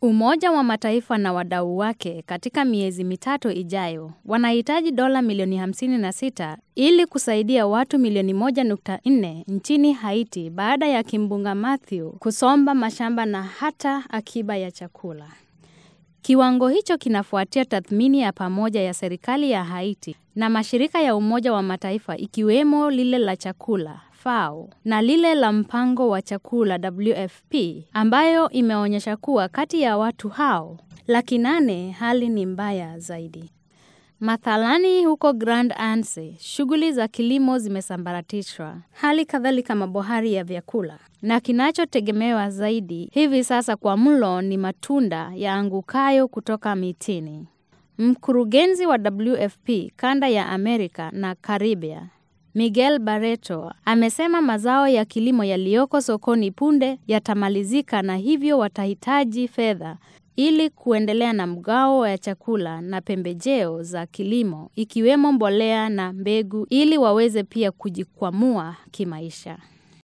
Umoja wa Mataifa na wadau wake katika miezi mitatu ijayo wanahitaji dola milioni 56 ili kusaidia watu milioni 1.4 nchini Haiti baada ya kimbunga Matthew kusomba mashamba na hata akiba ya chakula. Kiwango hicho kinafuatia tathmini ya pamoja ya serikali ya Haiti na mashirika ya Umoja wa Mataifa ikiwemo lile la chakula FAO na lile la mpango wa chakula WFP, ambayo imeonyesha kuwa kati ya watu hao 800,000 hali ni mbaya zaidi. Mathalani huko Grand Anse, shughuli za kilimo zimesambaratishwa, hali kadhalika mabohari ya vyakula. Na kinachotegemewa zaidi hivi sasa kwa mlo ni matunda yaangukayo kutoka mitini. Mkurugenzi wa WFP kanda ya Amerika na Karibia, Miguel Barreto, amesema mazao ya kilimo yaliyoko sokoni punde yatamalizika na hivyo watahitaji fedha ili kuendelea na mgao wa chakula na pembejeo za kilimo ikiwemo mbolea na mbegu ili waweze pia kujikwamua kimaisha.